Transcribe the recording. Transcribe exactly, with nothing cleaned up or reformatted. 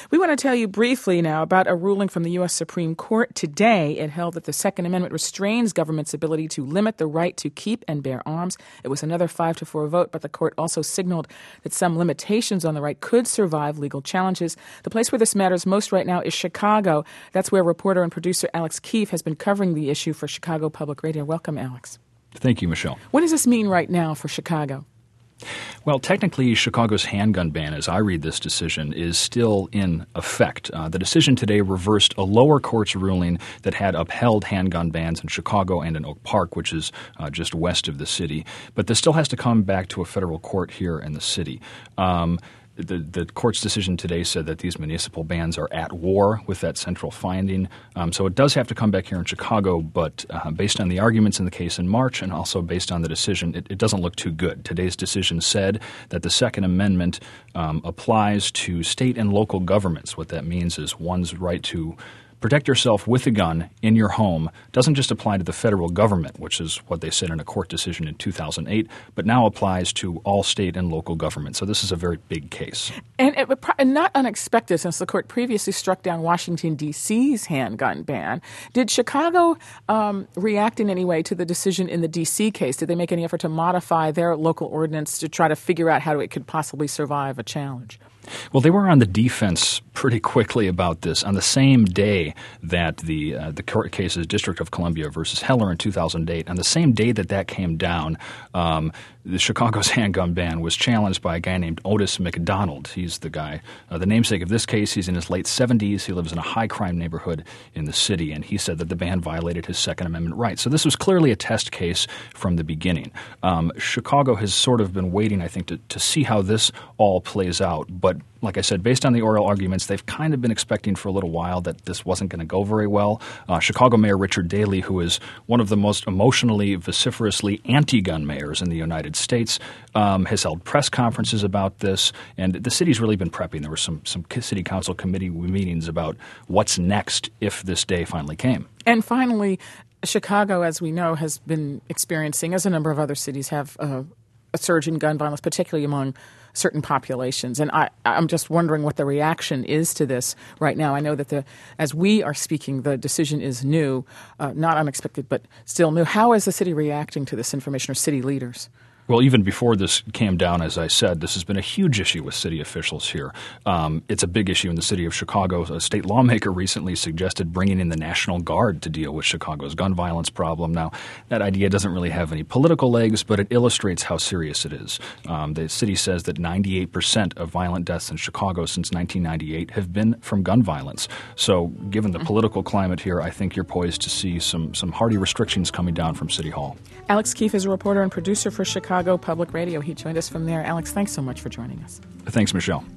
We want to tell you briefly now about a ruling from the U S Supreme Court today. It held that the Second Amendment restrains government's ability to limit the right to keep and bear arms. It was another five to four vote, but the court also signaled that some limitations on the right could survive legal challenges. The place where this matters most right now is Chicago. That's where reporter and producer Alex Keefe has been covering the issue for Chicago Public Radio. Welcome, Alex. Thank you, Michelle. What does this mean right now for Chicago? Well, technically, Chicago's handgun ban, as I read this decision, is still in effect. Uh, the decision today reversed a lower court's ruling that had upheld handgun bans in Chicago and in Oak Park, which is uh, just west of the city. But this still has to come back to a federal court here in the city. Um, The, the court's decision today said that these municipal bans are at war with that central finding. Um, so it does have to come back here in Chicago, but uh, based on the arguments in the case in March and also based on the decision, it, it doesn't look too good. Today's decision said that the Second Amendment um, applies to state and local governments. What that means is one's right to protect yourself with a gun in your home doesn't just apply to the federal government, which is what they said in a court decision in two thousand eight, but now applies to all state and local governments. So this is a very big case. And, it, and not unexpected, since the court previously struck down Washington, D C's handgun ban. Did Chicago um, react in any way to the decision in the D C case? Did they make any effort to modify their local ordinance to try to figure out how it could possibly survive a challenge? Well, they were on the defense pretty quickly about this. On the same day that the uh, the court cases District of Columbia versus Heller in two thousand eight, on the same day that that came down, um, the Chicago's handgun ban was challenged by a guy named Otis McDonald. He's the guy, uh, the namesake of this case. He's in his late seventies. He lives in a high-crime neighborhood in the city, and he said that the ban violated his Second Amendment rights. So this was clearly a test case from the beginning. Um, Chicago has sort of been waiting, I think, to, to see how this all plays out, but like I said, based on the oral arguments, they've kind of been expecting for a little while that this wasn't going to go very well. Uh, Chicago Mayor Richard Daley, who is one of the most emotionally, vociferously anti-gun mayors in the United States, um, has held press conferences about this, and the city's really been prepping. There were some, some city council committee meetings about what's next if this day finally came. And finally, Chicago, as we know, has been experiencing, as a number of other cities have, uh, a surge in gun violence, particularly among certain populations. And I, I'm just wondering what the reaction is to this right now. I know that the, as we are speaking, the decision is new, uh, not unexpected, but still new. How is the city reacting to this information, or city leaders? Well, even before this came down, as I said, this has been a huge issue with city officials here. Um, it's a big issue in the city of Chicago. A state lawmaker recently suggested bringing in the National Guard to deal with Chicago's gun violence problem. Now, that idea doesn't really have any political legs, but it illustrates how serious it is. Um, the city says that ninety-eight percent of violent deaths in Chicago since nineteen ninety-eight have been from gun violence. So given the political climate here, I think you're poised to see some, some hardy restrictions coming down from City Hall. Alex Keefe is a reporter and producer for Chicago Public Radio. He joined us from there. Alex, thanks so much for joining us. Thanks, Michelle.